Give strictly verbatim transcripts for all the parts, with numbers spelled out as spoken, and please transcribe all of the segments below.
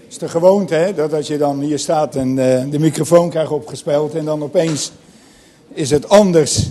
Het is de gewoonte, hè, dat als je dan hier staat en uh, de microfoon krijgt opgespeld en dan opeens is het anders.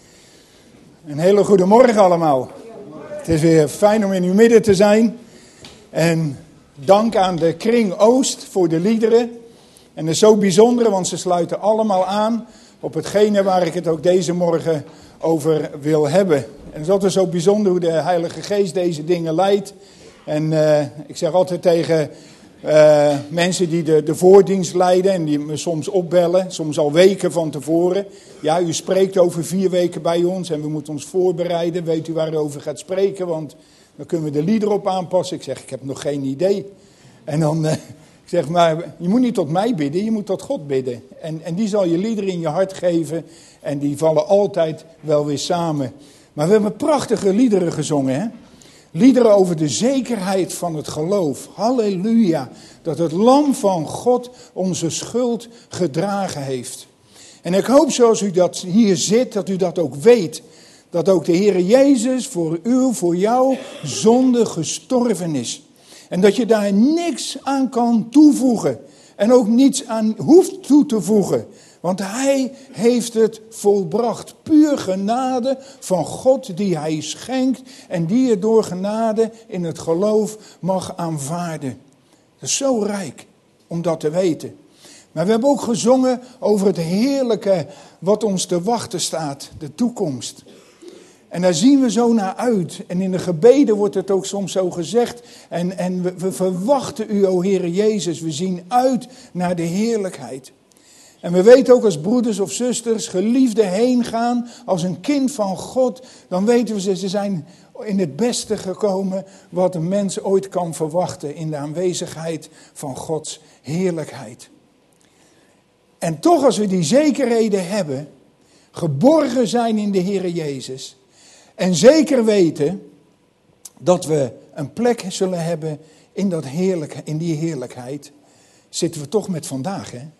Een hele goede morgen allemaal. Het is weer fijn om in uw midden te zijn. En dank aan de Kring Oost voor de liederen. En dat is zo bijzonder, want ze sluiten allemaal aan op hetgene waar ik het ook deze morgen over wil hebben. En het is altijd zo bijzonder hoe de Heilige Geest deze dingen leidt. En uh, ik zeg altijd tegen uh, mensen die de, de voordienst leiden en die me soms opbellen, soms al weken van tevoren. Ja, u spreekt over vier weken bij ons en we moeten ons voorbereiden. Weet u waar u over gaat spreken, want dan kunnen we de lieder op aanpassen. Ik zeg, ik heb nog geen idee. En dan, uh, ik zeg, maar je moet niet tot mij bidden, je moet tot God bidden. En, en die zal je liederen in je hart geven en die vallen altijd wel weer samen. Maar we hebben prachtige liederen gezongen, hè? Liederen over de zekerheid van het geloof. Halleluja. Dat het lam van God onze schuld gedragen heeft. En ik hoop zoals u dat hier zit, dat u dat ook weet. Dat ook de Heere Jezus voor u, voor jou, zonde gestorven is. En dat je daar niks aan kan toevoegen. En ook niets aan hoeft toe te voegen. Want hij heeft het volbracht. Puur genade van God die hij schenkt. En die je door genade in het geloof mag aanvaarden. Dat is zo rijk om dat te weten. Maar we hebben ook gezongen over het heerlijke wat ons te wachten staat. De toekomst. En daar zien we zo naar uit. En in de gebeden wordt het ook soms zo gezegd. En, en we, we verwachten u, o Heere Jezus. We zien uit naar de heerlijkheid. En we weten ook als broeders of zusters, geliefden heen gaan als een kind van God. Dan weten we ze, ze zijn in het beste gekomen wat een mens ooit kan verwachten. In de aanwezigheid van Gods heerlijkheid. En toch als we die zekerheden hebben, geborgen zijn in de Heere Jezus. En zeker weten dat we een plek zullen hebben in, dat heerlijk, in die heerlijkheid. Zitten we toch met vandaag, hè?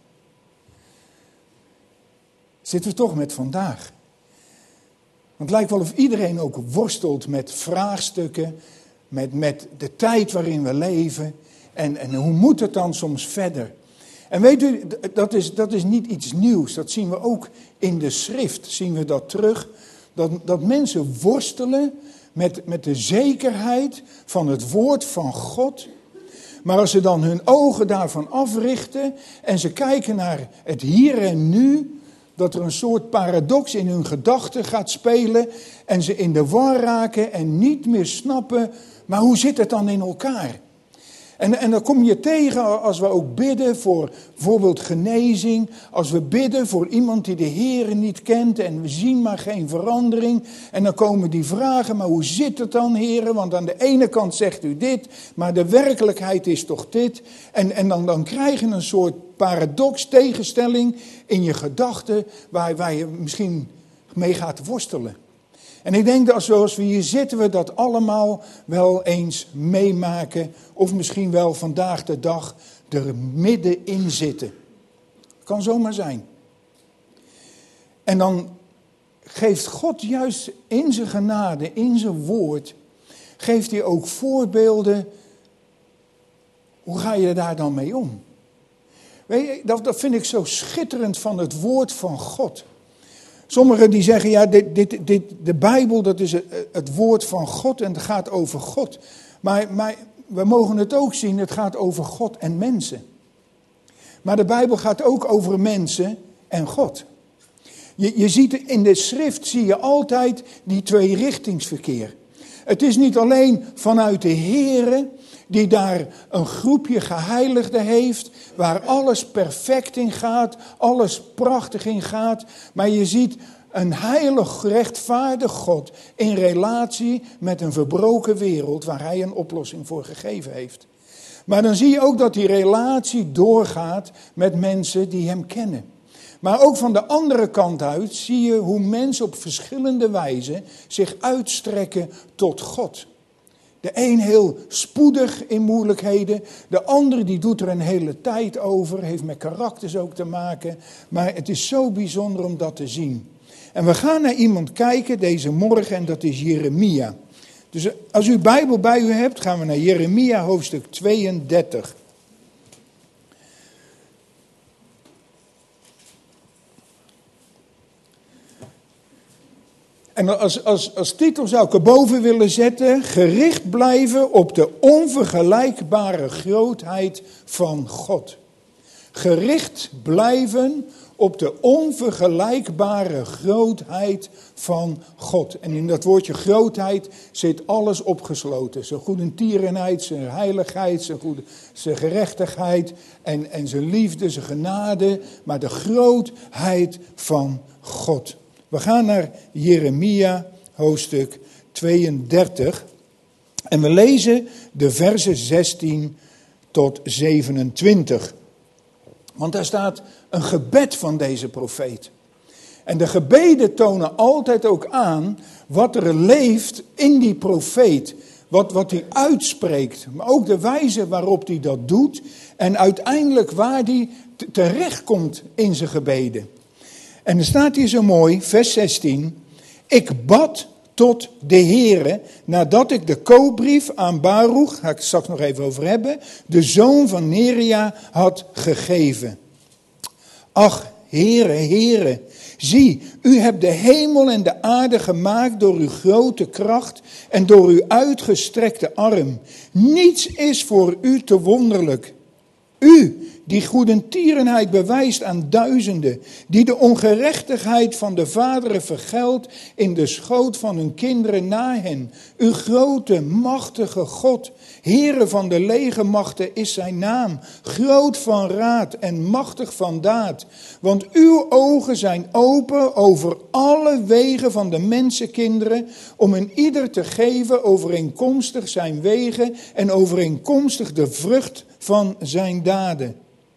Zitten we toch met vandaag. Want het lijkt wel of iedereen ook worstelt met vraagstukken, met, met de tijd waarin we leven. En, en hoe moet het dan soms verder? En weet u, dat is, dat is niet iets nieuws. Dat zien we ook in de schrift, zien we dat terug. Dat, dat mensen worstelen met, met de zekerheid van het woord van God. Maar als ze dan hun ogen daarvan africhten en ze kijken naar het hier en nu, dat er een soort paradox in hun gedachten gaat spelen en ze in de war raken en niet meer snappen, maar hoe zit het dan in elkaar? En, en dan kom je tegen als we ook bidden voor bijvoorbeeld genezing, als we bidden voor iemand die de Heere niet kent en we zien maar geen verandering. En dan komen die vragen, maar hoe zit het dan, Heere? Want aan de ene kant zegt u dit, maar de werkelijkheid is toch dit. En, en dan, dan krijg je een soort paradox, tegenstelling in je gedachten waar, waar je misschien mee gaat worstelen. En ik denk dat zoals we hier zitten, we dat allemaal wel eens meemaken. Of misschien wel vandaag de dag er middenin zitten. Kan zomaar zijn. En dan geeft God juist in zijn genade, in zijn woord, geeft hij ook voorbeelden. Hoe ga je daar dan mee om? Weet je, dat, dat vind ik zo schitterend van het woord van God. Sommigen die zeggen, ja, dit, dit, dit, de Bijbel dat is het, het woord van God en het gaat over God. Maar, maar we mogen het ook zien, het gaat over God en mensen. Maar de Bijbel gaat ook over mensen en God. Je, je ziet in de schrift zie je altijd die tweerichtingsverkeer. Het is niet alleen vanuit de Heere die daar een groepje geheiligden heeft, waar alles perfect in gaat, alles prachtig in gaat. Maar je ziet een heilig, rechtvaardig God in relatie met een verbroken wereld waar hij een oplossing voor gegeven heeft. Maar dan zie je ook dat die relatie doorgaat met mensen die hem kennen. Maar ook van de andere kant uit zie je hoe mensen op verschillende wijzen zich uitstrekken tot God. De een heel spoedig in moeilijkheden. De ander die doet er een hele tijd over. Heeft met karakters ook te maken. Maar het is zo bijzonder om dat te zien. En we gaan naar iemand kijken deze morgen en dat is Jeremia. Dus als u Bijbel bij u hebt gaan we naar Jeremia hoofdstuk tweeëndertig. En als, als, als titel zou ik erboven willen zetten, gericht blijven op de onvergelijkbare grootheid van God. Gericht blijven op de onvergelijkbare grootheid van God. En in dat woordje grootheid zit alles opgesloten. Zijn goedertierenheid, zijn heiligheid, zijn, goede, zijn gerechtigheid en, en zijn liefde, zijn genade. Maar de grootheid van God. We gaan naar Jeremia hoofdstuk tweeëndertig. En we lezen de versen zestien tot zevenentwintig. Want daar staat een gebed van deze profeet. En de gebeden tonen altijd ook aan wat er leeft in die profeet. Wat, wat hij uitspreekt. Maar ook de wijze waarop hij dat doet. En uiteindelijk waar hij terechtkomt in zijn gebeden. En er staat hier zo mooi, vers zestien. Ik bad tot de Heere, nadat ik de koopbrief aan Baruch, ga ik het straks nog even over hebben, de zoon van Neria had gegeven. Ach, Heere, Heere, zie, u hebt de hemel en de aarde gemaakt door uw grote kracht en door uw uitgestrekte arm. Niets is voor u te wonderlijk. U, die goedertierenheid bewijst aan duizenden, die de ongerechtigheid van de vaderen vergeldt in de schoot van hun kinderen na hen. Uw grote, machtige God, Heere van de legermachten is zijn naam, groot van raad en machtig van daad. Want uw ogen zijn open over alle wegen van de mensenkinderen, om een ieder te geven overeenkomstig zijn wegen en overeenkomstig de vrucht van zijn daden.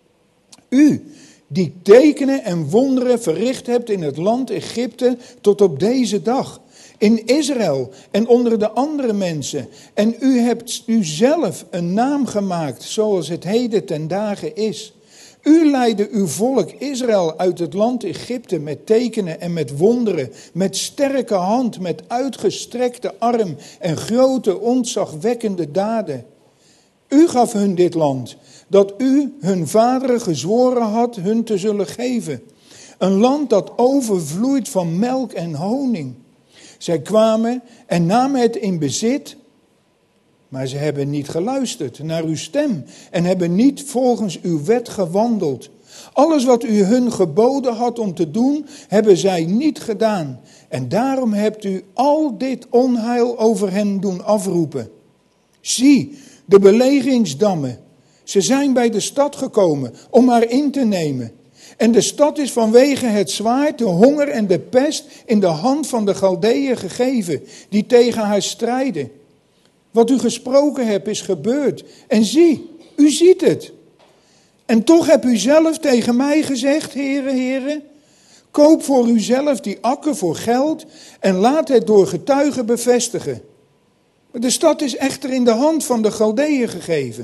U, die tekenen en wonderen verricht hebt in het land Egypte tot op deze dag. In Israël en onder de andere mensen. En u hebt u zelf een naam gemaakt zoals het heden ten dagen is. U leidde uw volk Israël uit het land Egypte met tekenen en met wonderen, met sterke hand, met uitgestrekte arm en grote ontzagwekkende daden. U gaf hun dit land, dat u hun vaderen gezworen had hun te zullen geven. Een land dat overvloeit van melk en honing. Zij kwamen en namen het in bezit, maar ze hebben niet geluisterd naar uw stem en hebben niet volgens uw wet gewandeld. Alles wat u hun geboden had om te doen, hebben zij niet gedaan. En daarom hebt u al dit onheil over hen doen afroepen. Zie, de belegeringsdammen. Ze zijn bij de stad gekomen om haar in te nemen. En de stad is vanwege het zwaard, de honger en de pest in de hand van de Galdeeën gegeven, die tegen haar strijden. Wat u gesproken hebt is gebeurd. En zie, u ziet het. En toch hebt u zelf tegen mij gezegd, heren, heren, koop voor uzelf die akker voor geld en laat het door getuigen bevestigen. De stad is echter in de hand van de Galdeeën gegeven.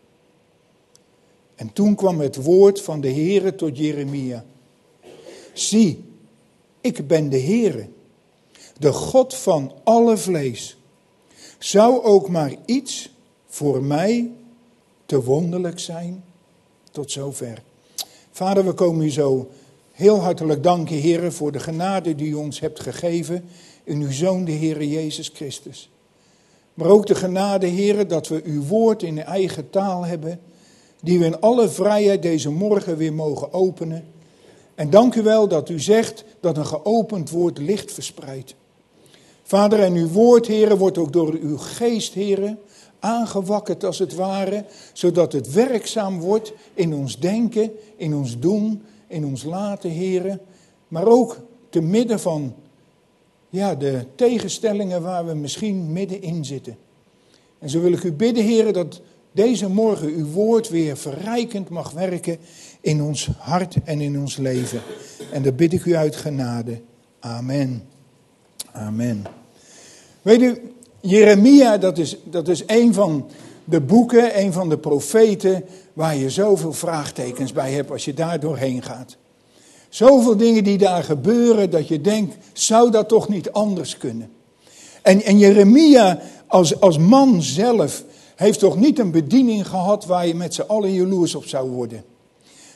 En toen kwam het woord van de Heere tot Jeremia. Zie, ik ben de Heere, de God van alle vlees. Zou ook maar iets voor mij te wonderlijk zijn? Tot zover. Vader, we komen u zo heel hartelijk danken, Heere, voor de genade die u ons hebt gegeven in uw Zoon, de Heere Jezus Christus. Maar ook de genade, Heere, dat we uw woord in eigen taal hebben, die we in alle vrijheid deze morgen weer mogen openen. En dank u wel dat u zegt dat een geopend woord licht verspreidt. Vader, en uw woord, Heere, wordt ook door uw geest, Heere, aangewakkerd als het ware, zodat het werkzaam wordt in ons denken, in ons doen, in ons laten, Heere. Maar ook te midden van ja, de tegenstellingen waar we misschien middenin zitten. En zo wil ik u bidden, Heere, dat deze morgen uw woord weer verrijkend mag werken in ons hart en in ons leven. En dat bid ik u uit genade. Amen. Amen. Weet u, Jeremia, dat is, dat is een van de boeken, een van de profeten, waar je zoveel vraagtekens bij hebt als je daar doorheen gaat. Zoveel dingen die daar gebeuren, dat je denkt, zou dat toch niet anders kunnen? En, en Jeremia als, als man zelf heeft toch niet een bediening gehad waar je met z'n allen jaloers op zou worden.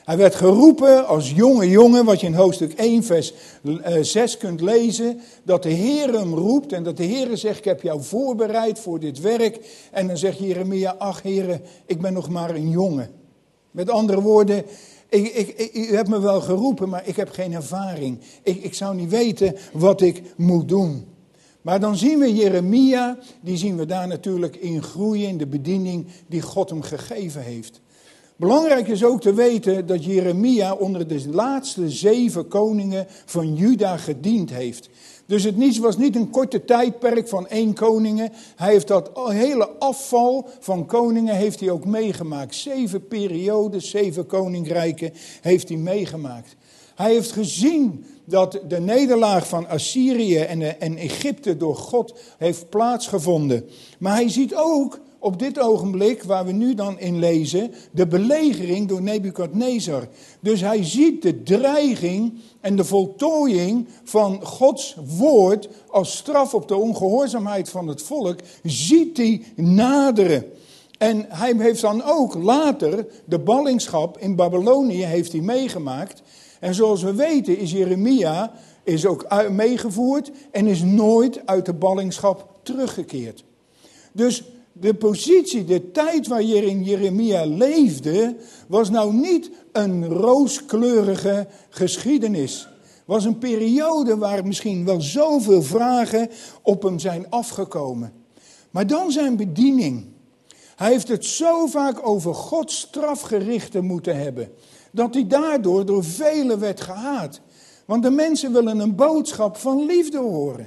Hij werd geroepen als jonge jongen, wat je in hoofdstuk één vers zes kunt lezen, dat de Heer hem roept en dat de Heer zegt, ik heb jou voorbereid voor dit werk. En dan zegt Jeremia, ach Heer, ik ben nog maar een jongen. Met andere woorden, ik, ik, ik, u hebt me wel geroepen, maar ik heb geen ervaring. Ik, ik zou niet weten wat ik moet doen. Maar dan zien we Jeremia, die zien we daar natuurlijk in groeien in de bediening die God hem gegeven heeft. Belangrijk is ook te weten dat Jeremia onder de laatste zeven koningen van Juda gediend heeft. Dus het was niet een korte tijdperk van één koningen. Hij heeft dat hele afval van koningen heeft hij ook meegemaakt. Zeven periodes, zeven koninkrijken heeft hij meegemaakt. Hij heeft gezien dat de nederlaag van Assyrië en, en Egypte door God heeft plaatsgevonden. Maar hij ziet ook op dit ogenblik, waar we nu dan in lezen, de belegering door Nebukadnezar. Dus hij ziet de dreiging en de voltooiing van Gods woord als straf op de ongehoorzaamheid van het volk, ziet hij naderen. En hij heeft dan ook later de ballingschap in Babylonië heeft hij meegemaakt. En zoals we weten is Jeremia is ook meegevoerd en is nooit uit de ballingschap teruggekeerd. Dus de positie, de tijd waarin Jeremia leefde, was nou niet een rooskleurige geschiedenis. Was een periode waar misschien wel zoveel vragen op hem zijn afgekomen. Maar dan zijn bediening. Hij heeft het zo vaak over Gods strafgerichten moeten hebben, dat hij daardoor door velen werd gehaat. Want de mensen willen een boodschap van liefde horen.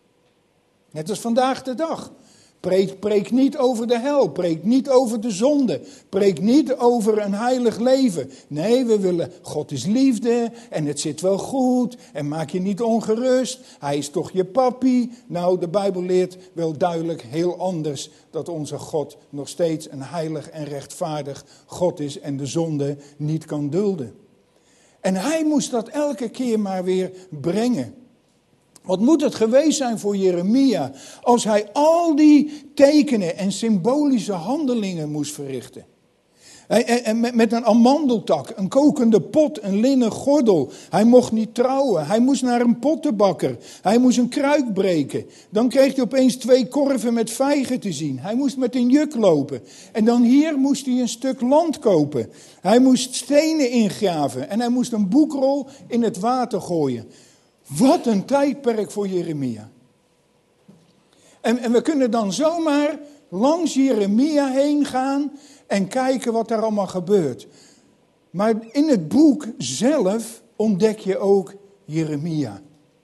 Net als vandaag de dag. Preek, preek niet over de hel, preek niet over de zonde, preek niet over een heilig leven. Nee, we willen, God is liefde en het zit wel goed en maak je niet ongerust. Hij is toch je papi. Nou, de Bijbel leert wel duidelijk heel anders dat onze God nog steeds een heilig en rechtvaardig God is en de zonde niet kan dulden. En hij moest dat elke keer maar weer brengen. Wat moet het geweest zijn voor Jeremia als hij al die tekenen en symbolische handelingen moest verrichten. En met een amandeltak, een kokende pot, een linnen gordel. Hij mocht niet trouwen, hij moest naar een pottenbakker. Hij moest een kruik breken. Dan kreeg hij opeens twee korven met vijgen te zien. Hij moest met een juk lopen. En dan hier moest hij een stuk land kopen. Hij moest stenen ingraven en hij moest een boekrol in het water gooien. Wat een tijdperk voor Jeremia. En, en we kunnen dan zomaar langs Jeremia heen gaan en kijken wat daar allemaal gebeurt. Maar in het boek zelf ontdek je ook Jeremia.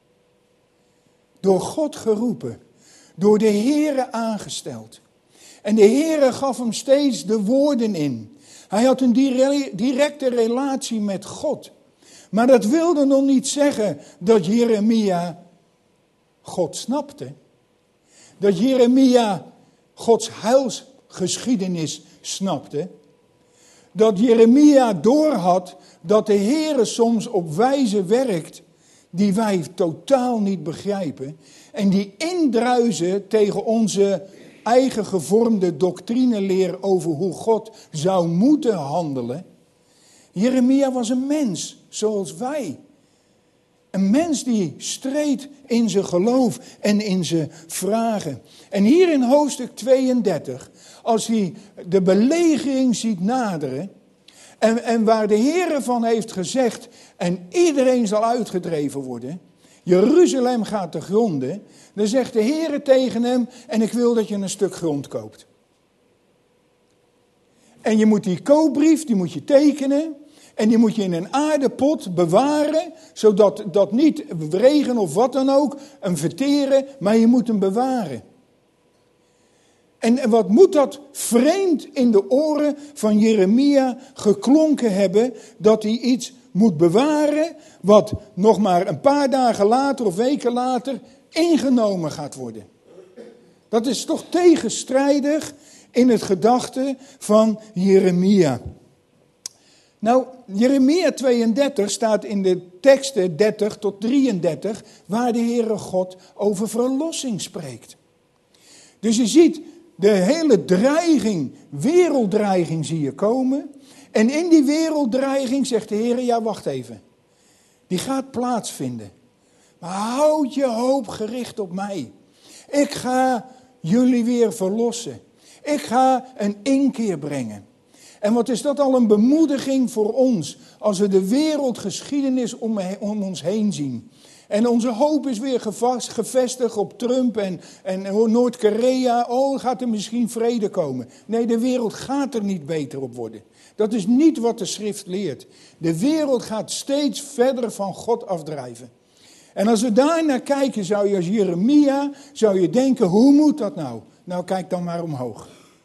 Door God geroepen, door de Heere aangesteld. En de Heere gaf hem steeds de woorden in. Hij had een directe relatie met God. Maar dat wilde nog niet zeggen dat Jeremia God snapte. Dat Jeremia Gods heilsgeschiedenis snapte. Dat Jeremia doorhad dat de Heere soms op wijze werkt die wij totaal niet begrijpen. En die indruisen tegen onze eigen gevormde doctrineleer over hoe God zou moeten handelen. Jeremia was een mens, zoals wij. Een mens die streed in zijn geloof en in zijn vragen. En hier in hoofdstuk tweeëndertig, als hij de belegering ziet naderen, en, en waar de Heere van heeft gezegd, en iedereen zal uitgedreven worden, Jeruzalem gaat te gronden, dan zegt de Heere tegen hem, en ik wil dat je een stuk grond koopt. En je moet die koopbrief, die moet je tekenen. En die moet je in een aardepot bewaren, zodat dat niet regen of wat dan ook hem verteren, maar je moet hem bewaren. En, en wat moet dat vreemd in de oren van Jeremia geklonken hebben, dat hij iets moet bewaren wat nog maar een paar dagen later of weken later ingenomen gaat worden. Dat is toch tegenstrijdig in het gedachte van Jeremia. Nou, Jeremia tweeëndertig staat in de teksten dertig tot drieëndertig, waar de Heere God over verlossing spreekt. Dus je ziet de hele dreiging, werelddreiging zie je komen. En in die werelddreiging zegt de Heer, ja wacht even. Die gaat plaatsvinden. Maar houd je hoop gericht op mij. Ik ga jullie weer verlossen. Ik ga een inkeer brengen. En wat is dat al een bemoediging voor ons. Als we de wereldgeschiedenis om, om ons heen zien. En onze hoop is weer gevast, gevestigd op Trump en, en Noord-Korea. Oh, gaat er misschien vrede komen. Nee, de wereld gaat er niet beter op worden. Dat is niet wat de schrift leert. De wereld gaat steeds verder van God afdrijven. En als we daar naar kijken, zou je als Jeremia, zou je denken, hoe moet dat nou? Nou, kijk dan maar omhoog.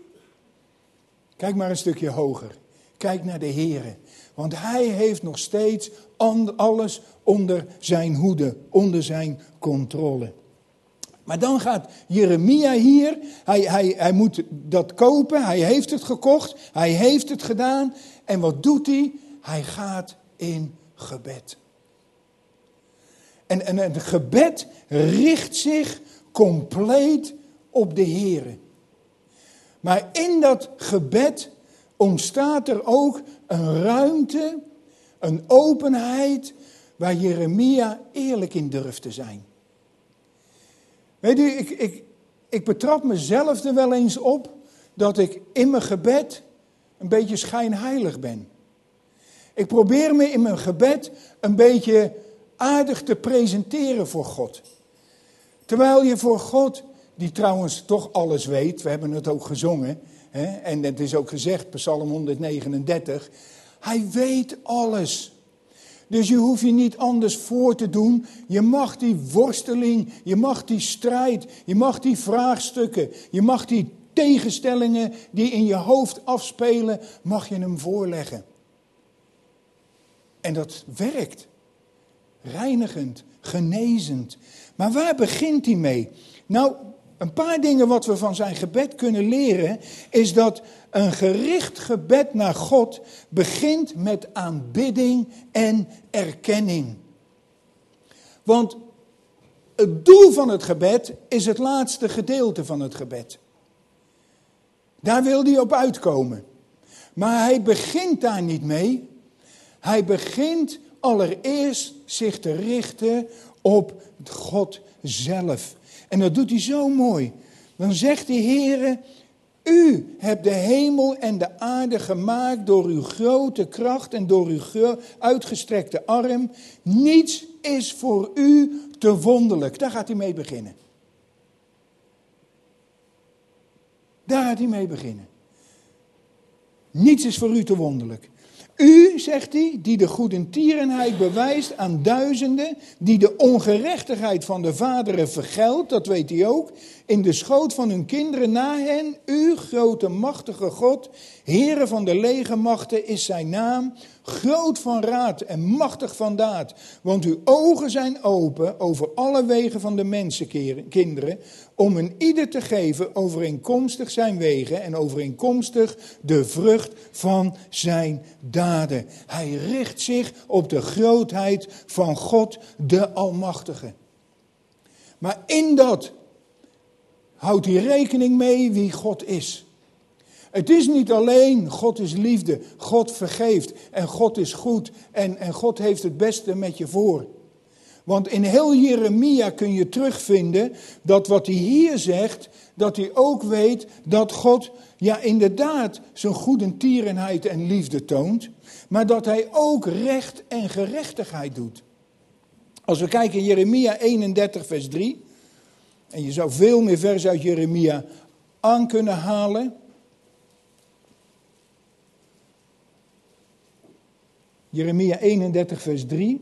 Kijk maar een stukje hoger. Kijk naar de Heere. Want hij heeft nog steeds alles onder zijn hoede, onder zijn controle. Maar dan gaat Jeremia hier, hij, hij, hij moet dat kopen, hij heeft het gekocht, hij heeft het gedaan. En wat doet hij? Hij gaat in gebed. En, en het gebed richt zich compleet op de Heere. Maar in dat gebed ontstaat er ook een ruimte, een openheid, waar Jeremia eerlijk in durft te zijn. Weet u, ik, ik, ik betrap mezelf er wel eens op dat ik in mijn gebed een beetje schijnheilig ben. Ik probeer me in mijn gebed een beetje aardig te presenteren voor God. Terwijl je voor God, die trouwens toch alles weet, we hebben het ook gezongen, hè, en het is ook gezegd, Psalm honderdnegenendertig, hij weet alles. Dus je hoeft je niet anders voor te doen. Je mag die worsteling, je mag die strijd, je mag die vraagstukken, je mag die tegenstellingen die in je hoofd afspelen, mag je hem voorleggen. En dat werkt. Reinigend, genezend. Maar waar begint hij mee? Nou, een paar dingen wat we van zijn gebed kunnen leren, is dat een gericht gebed naar God begint met aanbidding en erkenning. Want het doel van het gebed is het laatste gedeelte van het gebed. Daar wil hij op uitkomen. Maar hij begint daar niet mee. Hij begint allereerst zich te richten op God zelf. En dat doet hij zo mooi. Dan zegt de Heere, u hebt de hemel en de aarde gemaakt door uw grote kracht en door uw uitgestrekte arm. Niets is voor u te wonderlijk. Daar gaat hij mee beginnen. Daar gaat hij mee beginnen. Niets is voor u te wonderlijk. U, zegt hij, die de goedertierenheid bewijst aan duizenden, die de ongerechtigheid van de vaderen vergeldt, dat weet hij ook, in de schoot van hun kinderen na hen, u, grote machtige God, Heere van de legermachten is zijn naam, groot van raad en machtig van daad, want uw ogen zijn open over alle wegen van de mensenkinderen, om een ieder te geven overeenkomstig zijn wegen en overeenkomstig de vrucht van zijn daden. Hij richt zich op de grootheid van God, de Almachtige. Maar in dat houdt hij rekening mee wie God is. Het is niet alleen God is liefde, God vergeeft en God is goed en, en God heeft het beste met je voor. Want in heel Jeremia kun je terugvinden dat wat hij hier zegt, dat hij ook weet dat God ja inderdaad zijn goedertierenheid en liefde toont, maar dat hij ook recht en gerechtigheid doet. Als we kijken in Jeremia eenendertig vers drie, en je zou veel meer vers uit Jeremia aan kunnen halen. Jeremia eenendertig vers drie.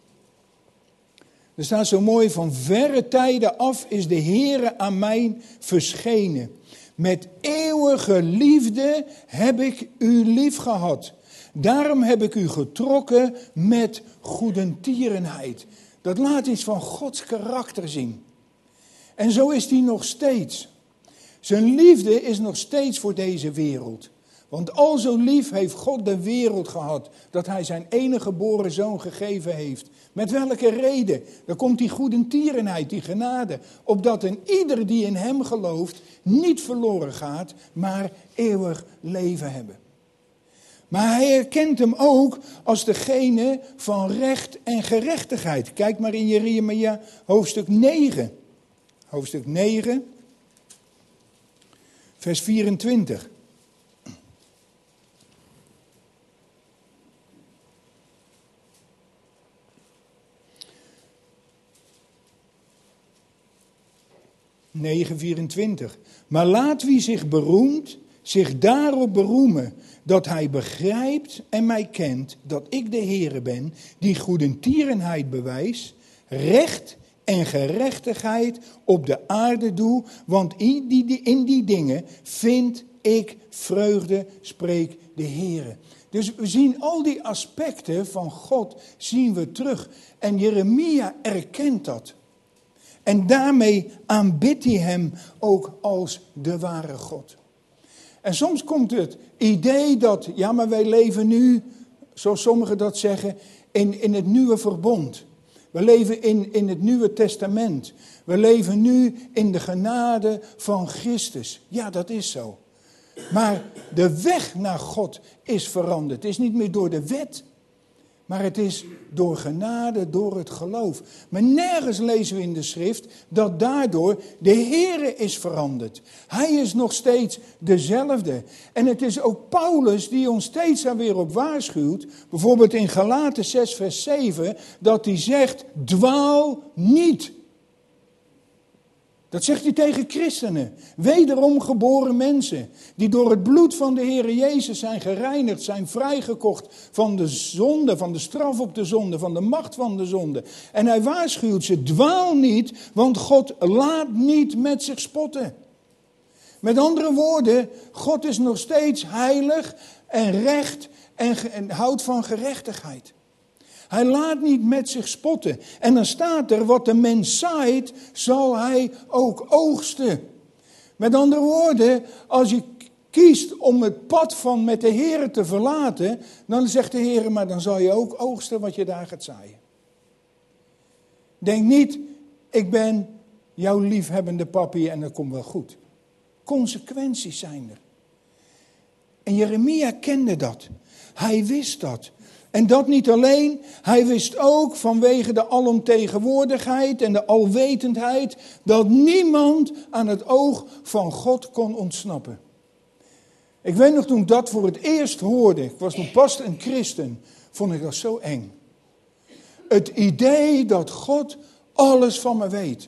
Er staat zo mooi, van verre tijden af is de Heere aan mij verschenen. Met eeuwige liefde heb ik u lief gehad. Daarom heb ik u getrokken met goedertierenheid. Dat laat iets van Gods karakter zien. En zo is hij nog steeds. Zijn liefde is nog steeds voor deze wereld. Want al zo lief heeft God de wereld gehad, dat hij zijn enige geboren zoon gegeven heeft. Met welke reden? Dan komt die goedertierenheid, die genade, opdat een ieder die in hem gelooft niet verloren gaat, maar eeuwig leven hebben. Maar hij herkent hem ook als degene van recht en gerechtigheid. Kijk maar in Jeremia hoofdstuk negen. Hoofdstuk negen, vers vierentwintig. negen, vierentwintig. Maar laat wie zich beroemt, zich daarop beroemen, dat hij begrijpt en mij kent, dat ik de Heere ben, die goedertierenheid bewijs, recht en gerechtigheid op de aarde doe, want in die, in die dingen vind ik vreugde, spreekt de Heere. Dus we zien al die aspecten van God, zien we terug. En Jeremia erkent dat. En daarmee aanbidt hij hem ook als de ware God. En soms komt het idee dat, ja maar wij leven nu, zoals sommigen dat zeggen, in, in het nieuwe verbond. We leven in, in het Nieuwe Testament. We leven nu in de genade van Christus. Ja, dat is zo. Maar de weg naar God is veranderd. Het is niet meer door de wet, maar het is door genade, door het geloof. Maar nergens lezen we in de schrift dat daardoor de Heere is veranderd. Hij is nog steeds dezelfde. En het is ook Paulus die ons steeds daar weer op waarschuwt. Bijvoorbeeld in Galaten zes vers zeven. Dat hij zegt, dwaal niet. Dat zegt hij tegen christenen, wederom geboren mensen, die door het bloed van de Heere Jezus zijn gereinigd, zijn vrijgekocht van de zonde, van de straf op de zonde, van de macht van de zonde. En hij waarschuwt ze, dwaal niet, want God laat niet met zich spotten. Met andere woorden, God is nog steeds heilig en recht en, ge- en houdt van gerechtigheid. Hij laat niet met zich spotten. En dan staat er, wat de mens zaait, zal hij ook oogsten. Met andere woorden, als je kiest om het pad van met de Heere te verlaten, dan zegt de Heere, maar dan zal je ook oogsten wat je daar gaat zaaien. Denk niet, ik ben jouw liefhebbende papi en dat komt wel goed. Consequenties zijn er. En Jeremia kende dat. Hij wist dat. En dat niet alleen, hij wist ook vanwege de alomtegenwoordigheid en de alwetendheid dat niemand aan het oog van God kon ontsnappen. Ik weet nog toen ik dat voor het eerst hoorde, ik was toen pas een christen, vond ik dat zo eng. Het idee dat God alles van me weet.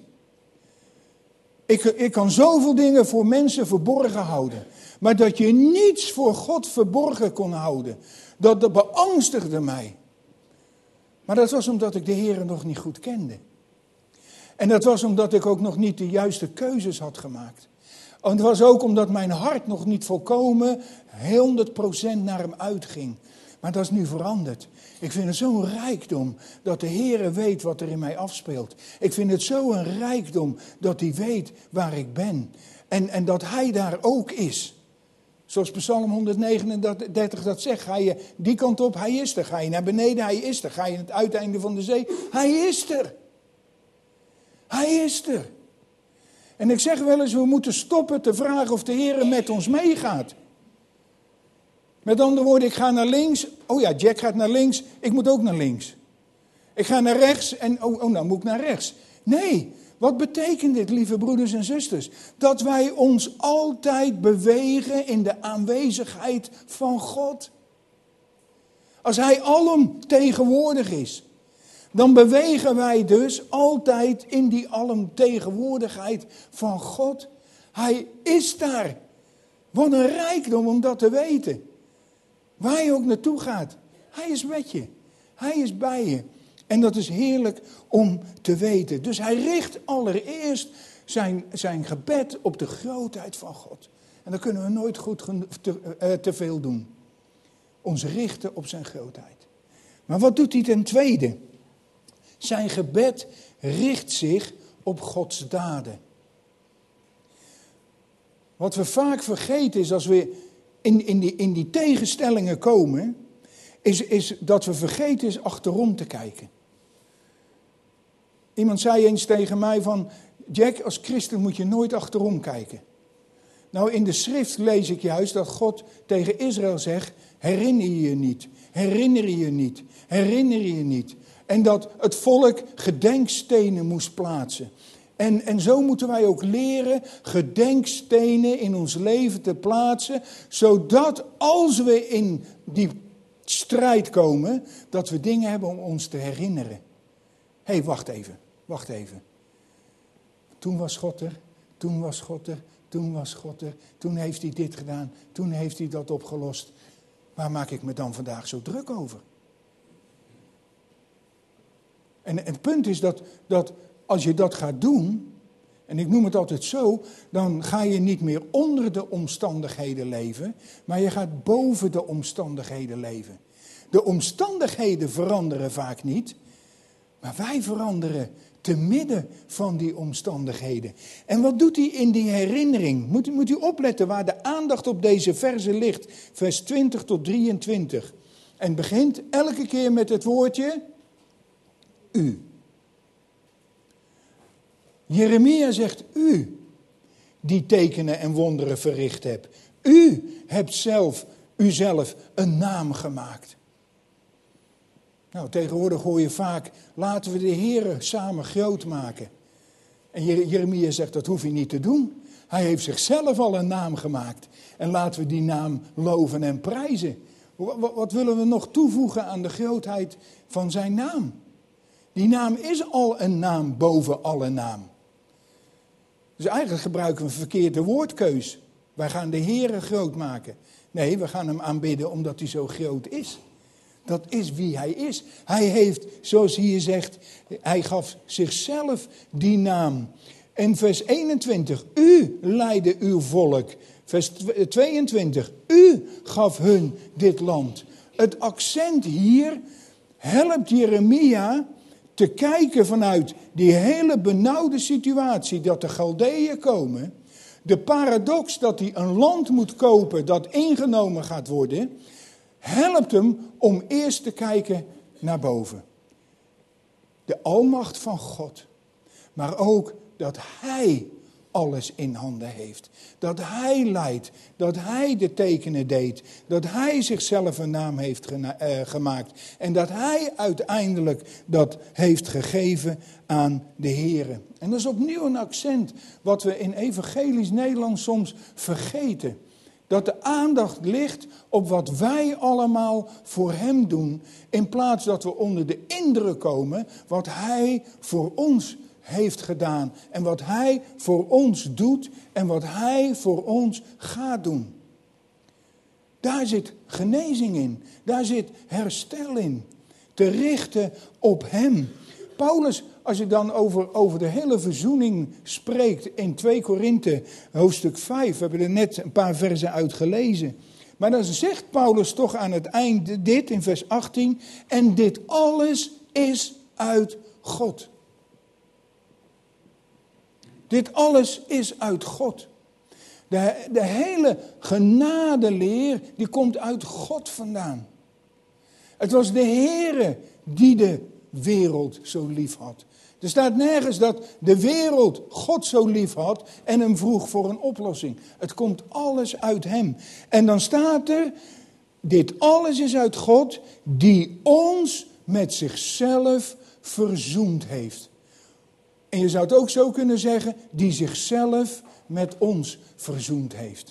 Ik, ik kan zoveel dingen voor mensen verborgen houden. Maar dat je niets voor God verborgen kon houden. Dat, dat beangstigde mij. Maar dat was omdat ik de Heere nog niet goed kende. En dat was omdat ik ook nog niet de juiste keuzes had gemaakt. En het was ook omdat mijn hart nog niet volkomen honderd procent naar hem uitging. Maar dat is nu veranderd. Ik vind het zo'n rijkdom dat de Heere weet wat er in mij afspeelt. Ik vind het zo'n rijkdom dat hij weet waar ik ben. En, en dat hij daar ook is. Zoals Psalm honderdnegenendertig dat zegt. Ga je die kant op, hij is er. Ga je naar beneden, hij is er. Ga je het uiteinde van de zee, hij is er. Hij is er. En ik zeg wel eens, we moeten stoppen te vragen of de Heere met ons meegaat. Met andere woorden, ik ga naar links. Oh ja, Jack gaat naar links. Ik moet ook naar links. Ik ga naar rechts en oh, oh nou moet ik naar rechts. Nee, wat betekent dit, lieve broeders en zusters? Dat wij ons altijd bewegen in de aanwezigheid van God. Als hij alomtegenwoordig is, dan bewegen wij dus altijd in die alomtegenwoordigheid van God. Hij is daar. Wat een rijkdom om dat te weten. Waar je ook naartoe gaat. Hij is met je. Hij is bij je. En dat is heerlijk om te weten. Dus hij richt allereerst zijn, zijn gebed op de grootheid van God. En dan kunnen we nooit goed te, uh, te veel doen. Ons richten op zijn grootheid. Maar wat doet hij ten tweede? Zijn gebed richt zich op Gods daden. Wat we vaak vergeten is als we in, in, die, in die tegenstellingen komen, is, is dat we vergeten is achterom te kijken. Iemand zei eens tegen mij van, Jack, als christen moet je nooit achterom kijken. Nou, in de schrift lees ik juist dat God tegen Israël zegt, Herinner je je niet, herinner je je niet, herinner je je niet. En dat het volk gedenkstenen moest plaatsen. En, en zo moeten wij ook leren gedenkstenen in ons leven te plaatsen. Zodat als we in die strijd komen, dat we dingen hebben om ons te herinneren. Hé, hey, wacht even, wacht even. Toen was God er, toen was God er, toen was God er. Toen heeft hij dit gedaan, toen heeft hij dat opgelost. Waar maak ik me dan vandaag zo druk over? En, en het punt is dat, dat als je dat gaat doen, en ik noem het altijd zo, dan ga je niet meer onder de omstandigheden leven, maar je gaat boven de omstandigheden leven. De omstandigheden veranderen vaak niet, maar wij veranderen te midden van die omstandigheden. En wat doet hij in die herinnering? Moet, moet u opletten waar de aandacht op deze verse ligt, vers twintig tot drieëntwintig. En het begint elke keer met het woordje u. Jeremia zegt u, die tekenen en wonderen verricht hebt. U hebt zelf, uzelf een naam gemaakt. Nou, tegenwoordig hoor je vaak, laten we de Heere samen groot maken. En Jeremia zegt, dat hoef je niet te doen. Hij heeft zichzelf al een naam gemaakt. En laten we die naam loven en prijzen. Wat willen we nog toevoegen aan de grootheid van zijn naam? Die naam is al een naam boven alle naam. Dus eigenlijk gebruiken we een verkeerde woordkeus. Wij gaan de Heere groot maken. Nee, we gaan hem aanbidden omdat hij zo groot is. Dat is wie hij is. Hij heeft, zoals hier zegt, hij gaf zichzelf die naam. En vers eenentwintig, u leidde uw volk. Vers tweeëntwintig, u gaf hun dit land. Het accent hier helpt Jeremia te kijken vanuit die hele benauwde situatie dat de Galdeeën komen. De paradox dat hij een land moet kopen dat ingenomen gaat worden, helpt hem om eerst te kijken naar boven. De almacht van God, maar ook dat hij alles in handen heeft. Dat hij leidt, dat hij de tekenen deed, dat hij zichzelf een naam heeft gena- uh, gemaakt. En dat hij uiteindelijk dat heeft gegeven aan de Here. En dat is opnieuw een accent wat we in evangelisch Nederland soms vergeten. Dat de aandacht ligt op wat wij allemaal voor hem doen, in plaats dat we onder de indruk komen wat hij voor ons heeft gedaan. En wat hij voor ons doet en wat hij voor ons gaat doen. Daar zit genezing in, daar zit herstel in. Te richten op hem. Paulus, als je dan over, over de hele verzoening spreekt in twee Korinthe hoofdstuk vijf, we hebben er net een paar versen uit gelezen. Maar dan zegt Paulus toch aan het eind dit in vers achttien, en dit alles is uit God. Dit alles is uit God. De, de hele genadeleer die komt uit God vandaan. Het was de Heere die de wereld zo lief had. Er staat nergens dat de wereld God zo lief had en hem vroeg voor een oplossing. Het komt alles uit hem. En dan staat er, dit alles is uit God die ons met zichzelf verzoend heeft. En je zou het ook zo kunnen zeggen, die zichzelf met ons verzoend heeft.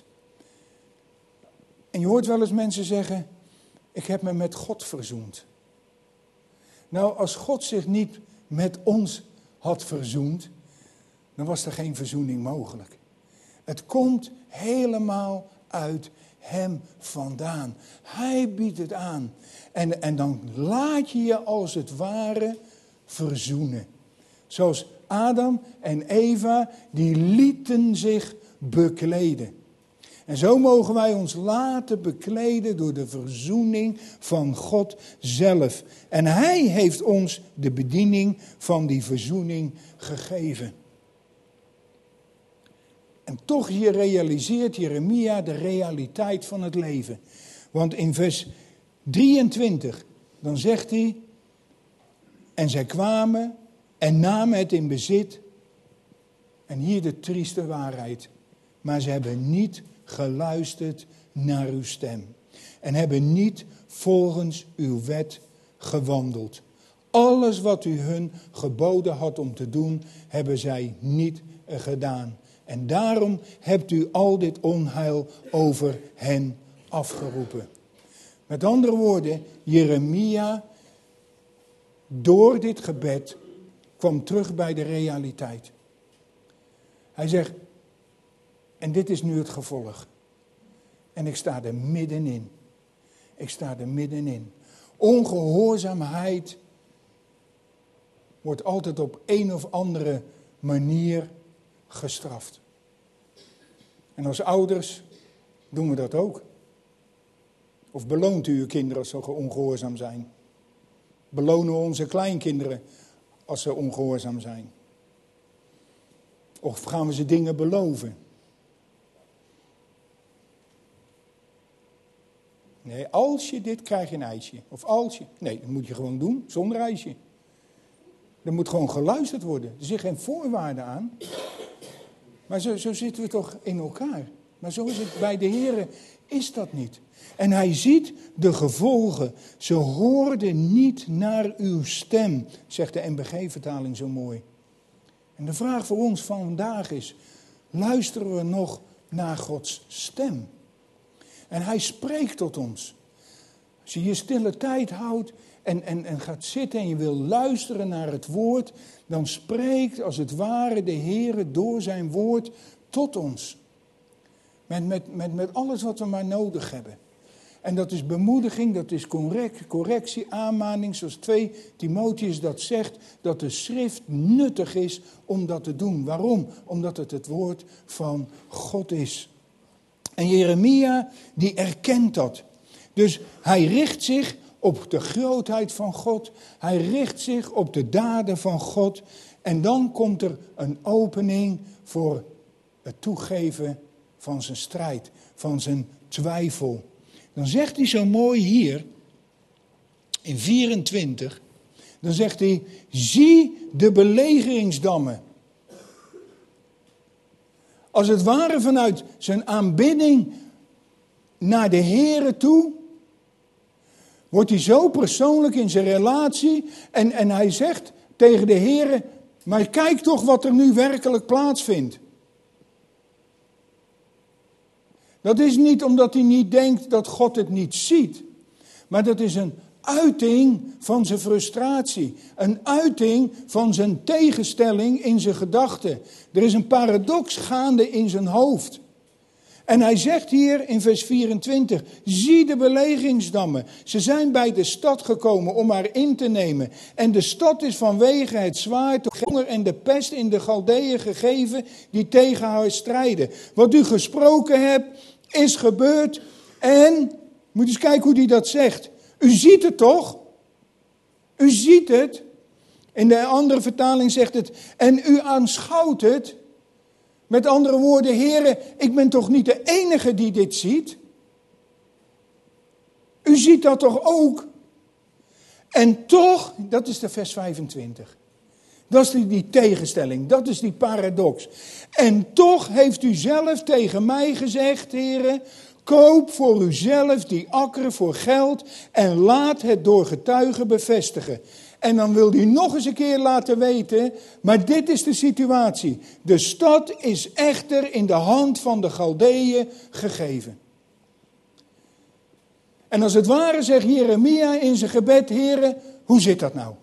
En je hoort wel eens mensen zeggen, ik heb me met God verzoend. Nou, als God zich niet met ons had verzoend, dan was er geen verzoening mogelijk. Het komt helemaal uit hem vandaan. Hij biedt het aan. En, en dan laat je je als het ware verzoenen. Zoals Adam en Eva, die lieten zich bekleden. En zo mogen wij ons laten bekleden door de verzoening van God zelf. En hij heeft ons de bediening van die verzoening gegeven. En toch hier realiseert Jeremia de realiteit van het leven. Want in vers drieëntwintig, dan zegt hij, en zij kwamen en namen het in bezit. En hier de trieste waarheid. Maar ze hebben niet geluisterd naar uw stem. en hebben niet volgens uw wet gewandeld. Alles wat u hun geboden had om te doen, hebben zij niet gedaan. En daarom hebt u al dit onheil over hen afgeroepen. Met andere woorden, Jeremia, door dit gebed, kwam terug bij de realiteit. Hij zegt, en dit is nu het gevolg. En ik sta er middenin. Ik sta er middenin. Ongehoorzaamheid wordt altijd op een of andere manier gestraft. En als ouders doen we dat ook. Of beloont u uw kinderen als ze ongehoorzaam zijn? Belonen we onze kleinkinderen als ze ongehoorzaam zijn? Of gaan we ze dingen beloven? Nee, als je dit krijg je een ijsje. Of als je. Nee, dat moet je gewoon doen, zonder ijsje. Er moet gewoon geluisterd worden. Er zit geen voorwaarde aan. Maar zo, zo zitten we toch in elkaar. Maar zo is het bij de Heere, is dat niet. En hij ziet de gevolgen. Ze hoorden niet naar uw stem, zegt de N B G-vertaling zo mooi. En de vraag voor ons van vandaag is, luisteren we nog naar Gods stem? En hij spreekt tot ons. Als je je stille tijd houdt en, en, en gaat zitten en je wil luisteren naar het woord, dan spreekt als het ware de Heere door zijn woord tot ons. Met, met, met, met alles wat we maar nodig hebben. En dat is bemoediging, dat is correct, correctie, aanmaning, zoals twee Timotheus dat zegt, dat de schrift nuttig is om dat te doen. Waarom? Omdat het het woord van God is. En Jeremia, die erkent dat. Dus hij richt zich op de grootheid van God. Hij richt zich op de daden van God. En dan komt er een opening voor het toegeven van zijn strijd, van zijn twijfel. Dan zegt hij zo mooi hier, in vierentwintig, dan zegt hij, zie de belegeringsdammen. Als het ware vanuit zijn aanbidding naar de Heere toe, wordt hij zo persoonlijk in zijn relatie en, en hij zegt tegen de Heere, maar kijk toch wat er nu werkelijk plaatsvindt. Dat is niet omdat hij niet denkt dat God het niet ziet. Maar dat is een uiting van zijn frustratie. Een uiting van zijn tegenstelling in zijn gedachten. Er is een paradox gaande in zijn hoofd. En hij zegt hier in vers vierentwintig, zie de belegeringsdammen. Ze zijn bij de stad gekomen om haar in te nemen. En de stad is vanwege het zwaard, de honger en de pest in de Galdeeën gegeven die tegen haar strijden. Wat u gesproken hebt, is gebeurd. En, moet eens kijken hoe hij dat zegt. U ziet het toch? U ziet het. In de andere vertaling zegt het, en u aanschouwt het. Met andere woorden, Heere, ik ben toch niet de enige die dit ziet? U ziet dat toch ook? En toch, dat is de vers vijfentwintig. Dat is die, die tegenstelling, dat is die paradox. En toch heeft u zelf tegen mij gezegd, Heere, koop voor uzelf die akkeren voor geld en laat het door getuigen bevestigen. En dan wil hij nog eens een keer laten weten, maar dit is de situatie. De stad is echter in de hand van de Galdeeën gegeven. En als het ware zegt Jeremia in zijn gebed, Heere, hoe zit dat nou?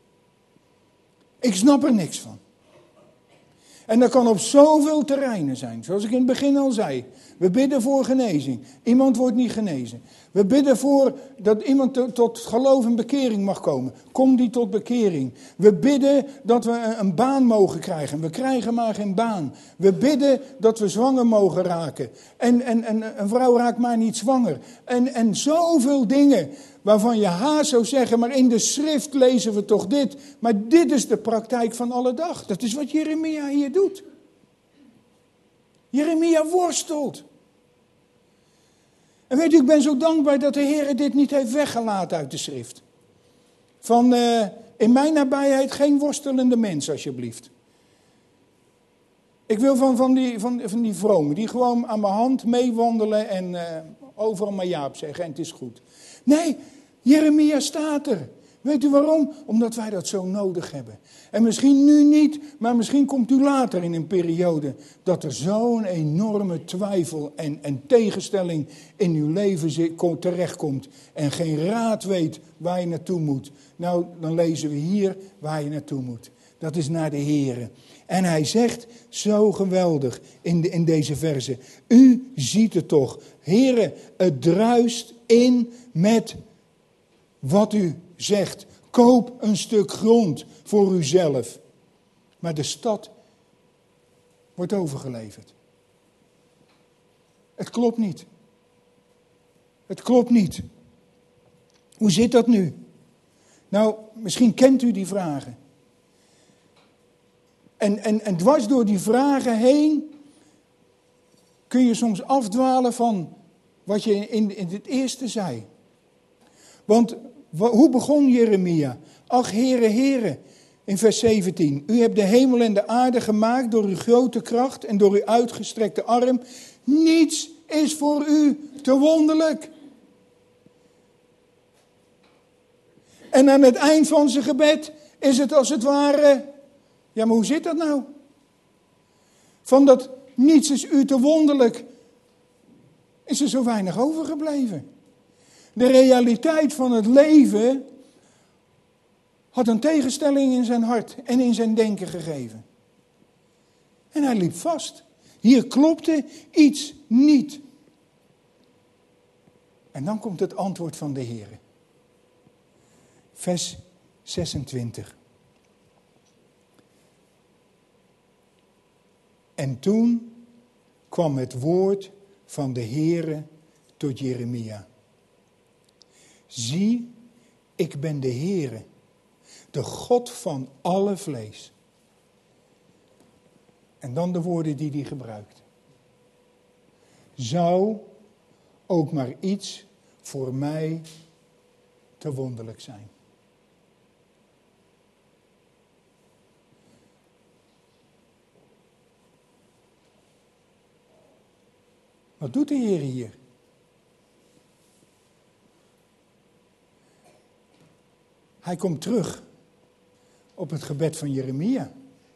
Ik snap er niks van. En dat kan op zoveel terreinen zijn. Zoals ik in het begin al zei. We bidden voor genezing. Iemand wordt niet genezen. We bidden voor dat iemand tot geloof en bekering mag komen. Kom die tot bekering. We bidden dat we een baan mogen krijgen. We krijgen maar geen baan. We bidden dat we zwanger mogen raken. En, en, en een vrouw raakt maar niet zwanger. En, en zoveel dingen waarvan je haast zou zeggen, maar in de schrift lezen we toch dit. Maar dit is de praktijk van alle dag. Dat is wat Jeremia hier doet. Jeremia worstelt. En weet u, ik ben zo dankbaar dat de Heer dit niet heeft weggelaten uit de schrift. Van uh, in mijn nabijheid geen worstelende mens, alsjeblieft. Ik wil van, van, die, van, van die vromen, die gewoon aan mijn hand meewandelen en uh, overal maar ja op zeggen en het is goed. Nee, Jeremia staat er. Weet u waarom? Omdat wij dat zo nodig hebben. En misschien nu niet, maar misschien komt u later in een periode dat er zo'n enorme twijfel en, en tegenstelling in uw leven terechtkomt. En geen raad weet waar je naartoe moet. Nou, dan lezen we hier waar je naartoe moet. Dat is naar de Here. En hij zegt zo geweldig in, de, in deze verse. U ziet het toch. Here, het druist in met wat u zegt. Koop een stuk grond voor uzelf. Maar de stad wordt overgeleverd. Het klopt niet. Het klopt niet. Hoe zit dat nu? Nou, misschien kent u die vragen. En, en, en dwars door die vragen heen kun je soms afdwalen van wat je in, in het eerste zei. Want hoe begon Jeremia? Ach, Heere, Heere, in vers zeventien. U hebt de hemel en de aarde gemaakt door uw grote kracht en door uw uitgestrekte arm. Niets is voor u te wonderlijk. En aan het eind van zijn gebed is het als het ware... Ja, maar hoe zit dat nou? Van dat niets is u te wonderlijk, is er zo weinig overgebleven. De realiteit van het leven had een tegenstelling in zijn hart en in zijn denken gegeven. En hij liep vast. Hier klopte iets niet. En dan komt het antwoord van de Heer. Vers zesentwintig. En toen kwam het woord van de Heere tot Jeremia. Zie, ik ben de Heere, de God van alle vlees. En dan de woorden die hij gebruikt. Zou ook maar iets voor mij te wonderlijk zijn. Wat doet de Heer hier? Hij komt terug op het gebed van Jeremia.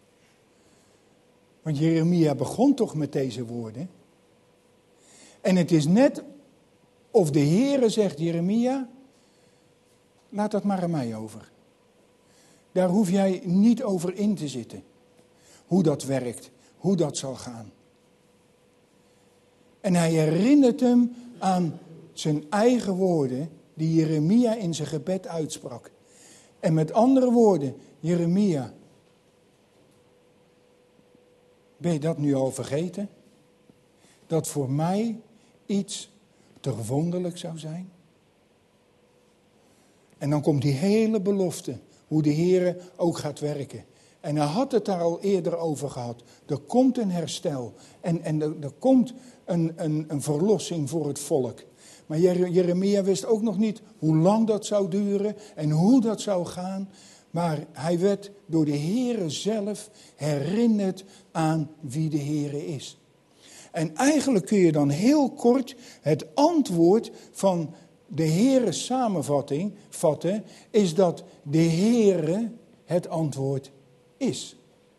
Want Jeremia begon toch met deze woorden. En het is net of de Heere zegt, Jeremia, laat dat maar aan mij over. Daar hoef jij niet over in te zitten. Hoe dat werkt, hoe dat zal gaan. En hij herinnert hem aan zijn eigen woorden die Jeremia in zijn gebed uitsprak. En met andere woorden, Jeremia, ben je dat nu al vergeten? Dat voor mij iets te wonderlijk zou zijn? En dan komt die hele belofte, hoe de Heer ook gaat werken. En hij had het daar al eerder over gehad. Er komt een herstel. En, en er, er komt een, een, een verlossing voor het volk. Maar Jeremia wist ook nog niet hoe lang dat zou duren en hoe dat zou gaan. Maar hij werd door de Heere zelf herinnerd aan wie de Heere is. En eigenlijk kun je dan heel kort het antwoord van de Heere samenvatting vatten, is dat de Heere het antwoord is.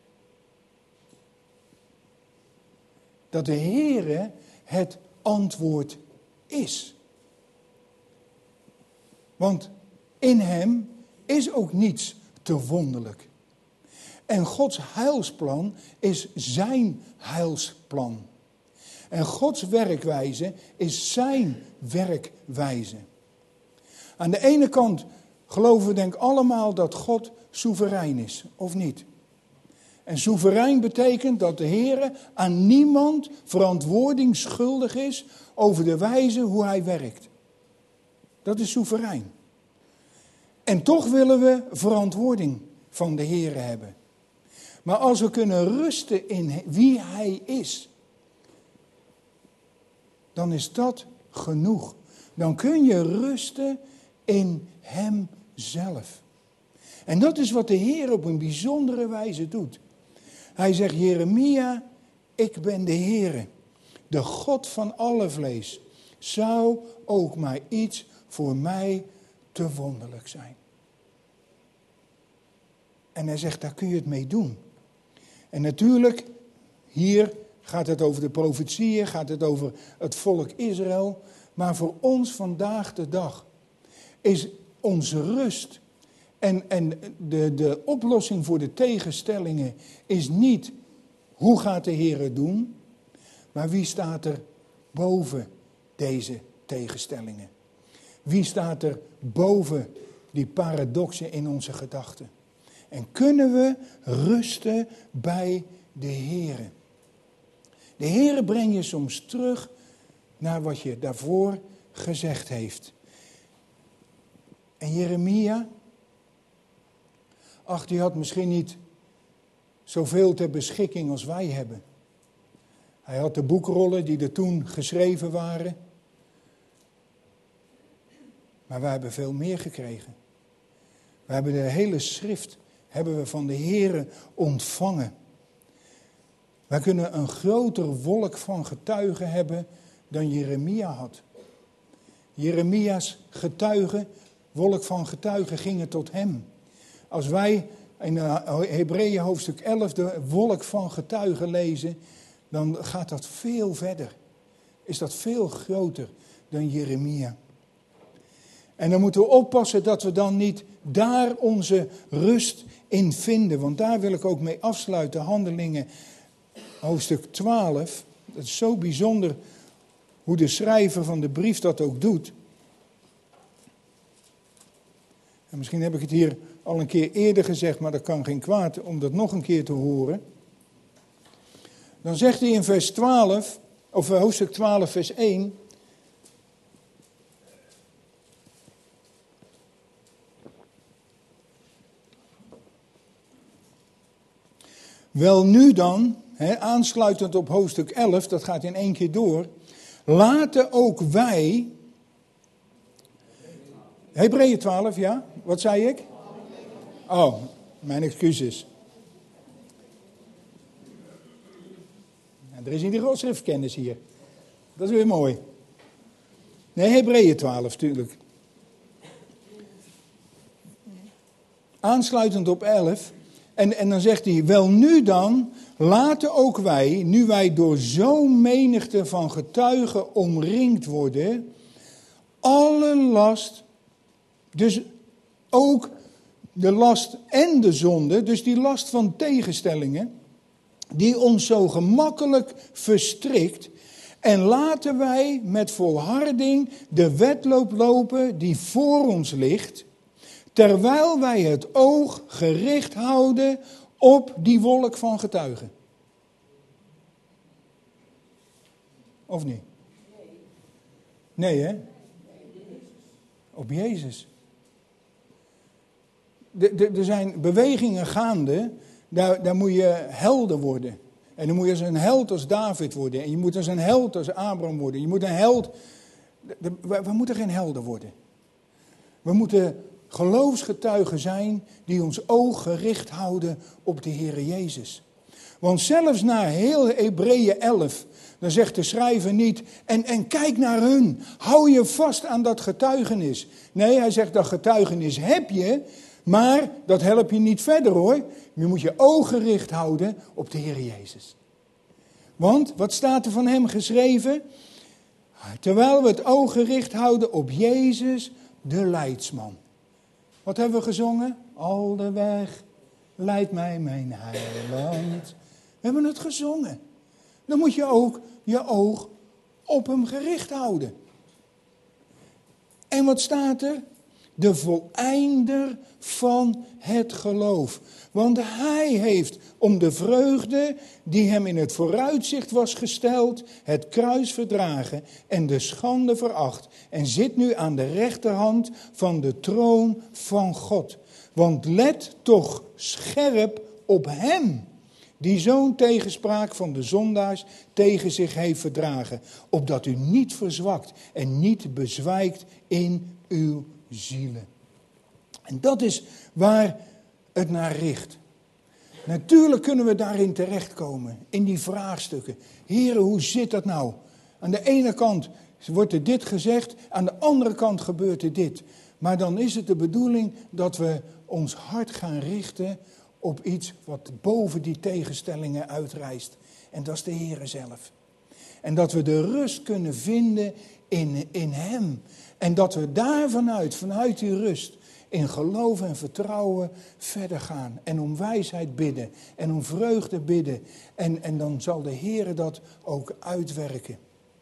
Dat de Heere het antwoord is. Want in hem is ook niets te wonderlijk. En Gods heilsplan is zijn heilsplan. En Gods werkwijze is zijn werkwijze. Aan de ene kant geloven we denk ik allemaal dat God soeverein is, of niet? En soeverein betekent dat de Heer aan niemand verantwoording schuldig is over de wijze hoe hij werkt. Dat is soeverein. En toch willen we verantwoording van de Heer hebben. Maar als we kunnen rusten in wie hij is, dan is dat genoeg. Dan kun je rusten in hem zelf. En dat is wat de Heer op een bijzondere wijze doet. Hij zegt, Jeremia, ik ben de Heere, de God van alle vlees. zou ook maar iets voor mij te wonderlijk zijn. En hij zegt, daar kun je het mee doen. En natuurlijk, hier gaat het over de profetieën, gaat het over het volk Israël. Maar voor ons vandaag de dag is onze rust en, en de, de oplossing voor de tegenstellingen is niet hoe gaat de Heer het doen, maar wie staat er boven deze tegenstellingen? Wie staat er boven die paradoxen in onze gedachten? En kunnen we rusten bij de Heere? De Heere brengt je soms terug naar wat je daarvoor gezegd heeft. En Jeremia, ach, die had misschien niet zoveel ter beschikking als wij hebben. Hij had de boekrollen die er toen geschreven waren. Maar wij hebben veel meer gekregen. We hebben de hele schrift hebben we van de Heere ontvangen. Wij kunnen een groter wolk van getuigen hebben dan Jeremia had. Jeremia's getuigen, wolk van getuigen gingen tot hem. Als wij in Hebreeën hoofdstuk elf de wolk van getuigen lezen, dan gaat dat veel verder. Is dat veel groter dan Jeremia. En dan moeten we oppassen dat we dan niet daar onze rust in vinden. Want daar wil ik ook mee afsluiten. Handelingen hoofdstuk twaalf. Het is zo bijzonder hoe de schrijver van de brief dat ook doet. En misschien heb ik het hier al een keer eerder gezegd, maar dat kan geen kwaad om dat nog een keer te horen. Dan zegt hij in vers twaalf, of hoofdstuk twaalf vers één... Wel nu dan, he, aansluitend op hoofdstuk elf, dat gaat in één keer door. Laten ook wij... Hebreeën twaalf, ja? Wat zei ik? Oh, mijn excuses. Nou, er is in ieder geval schriftkennis hier. Dat is weer mooi. Nee, Hebreeën twaalf natuurlijk. Aansluitend op elf... En, en dan zegt hij, wel nu dan, laten ook wij, nu wij door zo'n menigte van getuigen omringd worden, alle last, dus ook de last en de zonde, dus die last van tegenstellingen, die ons zo gemakkelijk verstrikt, en laten wij met volharding de wedloop lopen die voor ons ligt, terwijl wij het oog gericht houden op die wolk van getuigen. Of niet? Nee, hè? Op Jezus. Er zijn bewegingen gaande, daar, daar moet je helder worden. En dan moet je als een held als David worden. En je moet als een held als Abraham worden. Je moet een held... We, we moeten geen helden worden. We moeten geloofsgetuigen zijn die ons oog gericht houden op de Heere Jezus. Want zelfs na heel Hebreeën elf, dan zegt de schrijver niet, en, en kijk naar hun, hou je vast aan dat getuigenis. Nee, hij zegt dat getuigenis heb je, maar dat helpt je niet verder hoor. Je moet je oog gericht houden op de Heere Jezus. Want, wat staat er van hem geschreven? Terwijl we het oog gericht houden op Jezus, de leidsman. Wat hebben we gezongen? Al de weg leidt mij mijn heiland. We hebben het gezongen. Dan moet je ook je oog op hem gericht houden. En wat staat er? De voleinder van het geloof. Want hij heeft om de vreugde die hem in het vooruitzicht was gesteld, het kruis verdragen en de schande veracht. En zit nu aan de rechterhand van de troon van God. Want let toch scherp op hem, die zo'n tegenspraak van de zondaars tegen zich heeft verdragen. Opdat u niet verzwakt en niet bezwijkt in uw zielen. En dat is waar het naar richt. Natuurlijk kunnen we daarin terechtkomen, in die vraagstukken. Heren, hoe zit dat nou? Aan de ene kant wordt er dit gezegd, aan de andere kant gebeurt er dit. Maar dan is het de bedoeling dat we ons hart gaan richten op iets wat boven die tegenstellingen uitrijst. En dat is de Heere zelf. En dat we de rust kunnen vinden in, in Hem. En dat we daar vanuit, vanuit die rust, in geloof en vertrouwen verder gaan. En om wijsheid bidden. En om vreugde bidden. En, en dan zal de Heere dat ook uitwerken.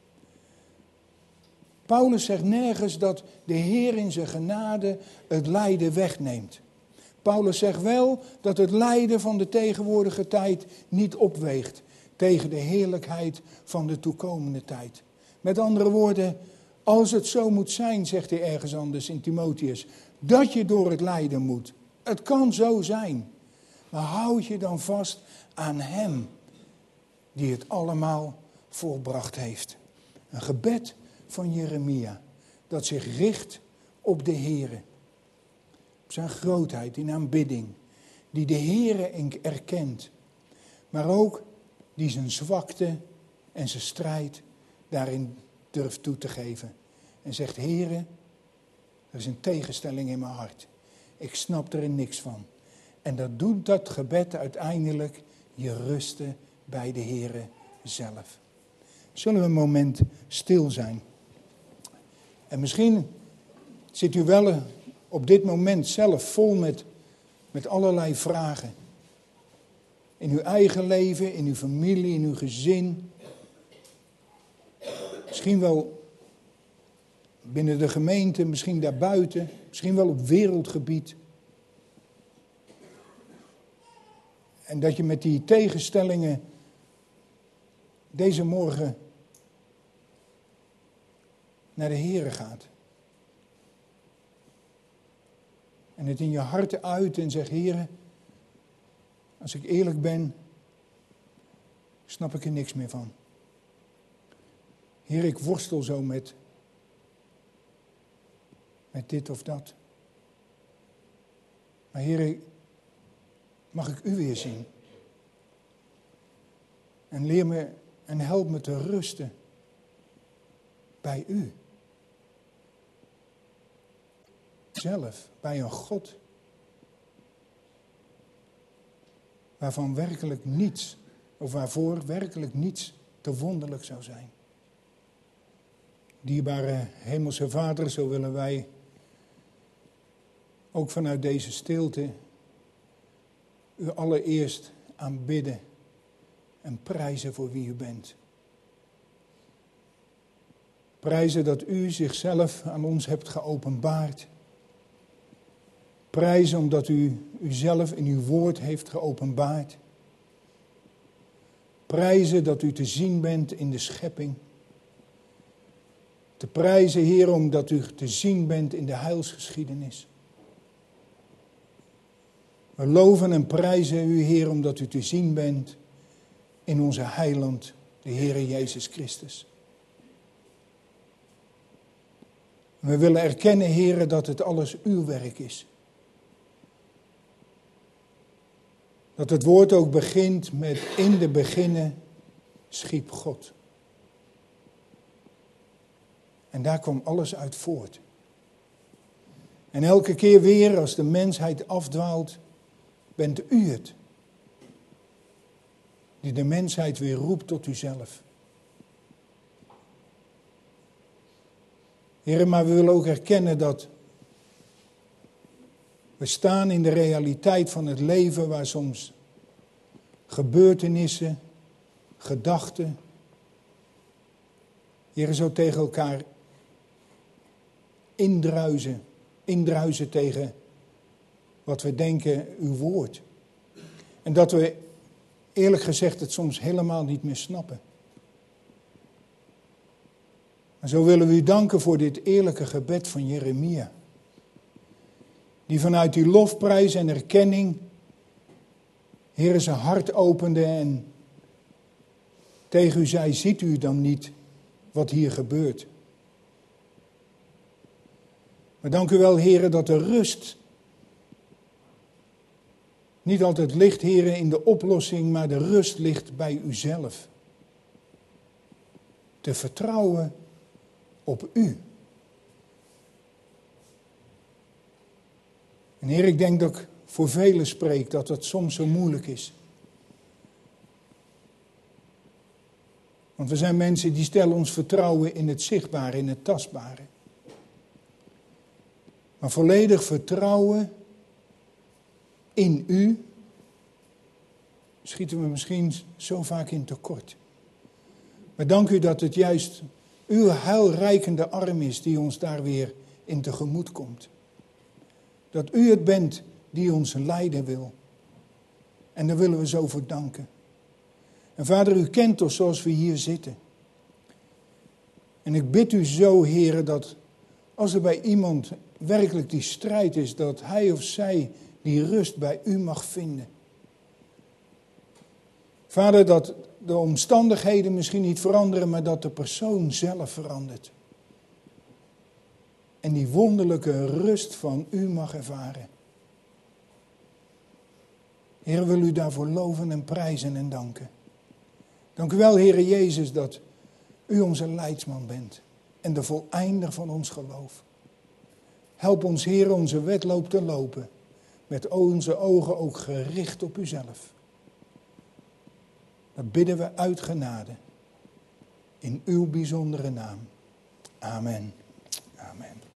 Paulus zegt nergens dat de Heer in zijn genade het lijden wegneemt. Paulus zegt wel dat het lijden van de tegenwoordige tijd niet opweegt tegen de heerlijkheid van de toekomende tijd. Met andere woorden, als het zo moet zijn, zegt hij ergens anders in Timotheus, dat je door het lijden moet. Het kan zo zijn. Maar houd je dan vast aan Hem die het allemaal volbracht heeft. Een gebed van Jeremia dat zich richt op de Heere. Op zijn grootheid in aanbidding. Die de Heere erkent. Maar ook die zijn zwakte en zijn strijd daarin durft toe te geven. En zegt, Heere, er is een tegenstelling in mijn hart. Ik snap er niks van. En dat doet dat gebed uiteindelijk je rusten bij de Heere zelf. Zullen we een moment stil zijn? En misschien zit u wel op dit moment zelf vol met, met allerlei vragen. In uw eigen leven, in uw familie, in uw gezin. Misschien wel binnen de gemeente, misschien daarbuiten. Misschien wel op wereldgebied. En dat je met die tegenstellingen deze morgen naar de Heere gaat. En het in je hart uit en zegt, Heere, als ik eerlijk ben, snap ik er niks meer van. Heer, ik worstel zo met, met dit of dat. Maar Heer, mag ik u weer zien? En leer me en help me te rusten bij u. Zelf, bij een God waarvan werkelijk niets, of waarvoor werkelijk niets te wonderlijk zou zijn. Dierbare Hemelse Vader, zo willen wij ook vanuit deze stilte u allereerst aanbidden en prijzen voor wie u bent. Prijzen dat u zichzelf aan ons hebt geopenbaard. Prijzen omdat u uzelf in uw woord heeft geopenbaard. Prijzen dat u te zien bent in de schepping. Te prijzen, Heer, omdat u te zien bent in de heilsgeschiedenis. We loven en prijzen u, Heer, omdat u te zien bent in onze heiland, de Heere Jezus Christus. We willen erkennen, Heer, dat het alles uw werk is. Dat het woord ook begint met in de beginnen schiep God. En daar kwam alles uit voort. En elke keer weer als de mensheid afdwaalt, bent u het. Die de mensheid weer roept tot uzelf. Heer, maar we willen ook erkennen dat we staan in de realiteit van het leven waar soms gebeurtenissen, gedachten, Heer, zo tegen elkaar indruisen, indruisen tegen wat we denken uw woord. En dat we eerlijk gezegd het soms helemaal niet meer snappen. Maar zo willen we u danken voor dit eerlijke gebed van Jeremia. Die vanuit die lofprijs en erkenning, Heer, zijn hart opende en tegen u zei, ziet u dan niet wat hier gebeurt? Maar dank u wel, Heer, dat de rust niet altijd ligt, Heer, in de oplossing, maar de rust ligt bij uzelf. Te vertrouwen op u. En Heer, ik denk dat ik voor velen spreek dat het soms zo moeilijk is. Want we zijn mensen die stellen ons vertrouwen in het zichtbare, in het tastbare. Maar volledig vertrouwen in u schieten we misschien zo vaak in tekort. Maar dank u dat het juist uw heilrijkende arm is die ons daar weer in tegemoet komt. Dat u het bent die ons leiden wil. En daar willen we zo voor danken. En Vader, u kent ons zoals we hier zitten. En ik bid u zo, Heere, dat als er bij iemand werkelijk die strijd is, dat hij of zij die rust bij u mag vinden. Vader, dat de omstandigheden misschien niet veranderen, maar dat de persoon zelf verandert. En die wonderlijke rust van u mag ervaren. Heer, wil u daarvoor loven en prijzen en danken. Dank u wel, Heere Jezus, dat u onze leidsman bent en de voleinder van ons geloof. Help ons, Heer, onze wedloop te lopen, met onze ogen ook gericht op uzelf. Dat bidden we uit genade, in uw bijzondere naam. Amen.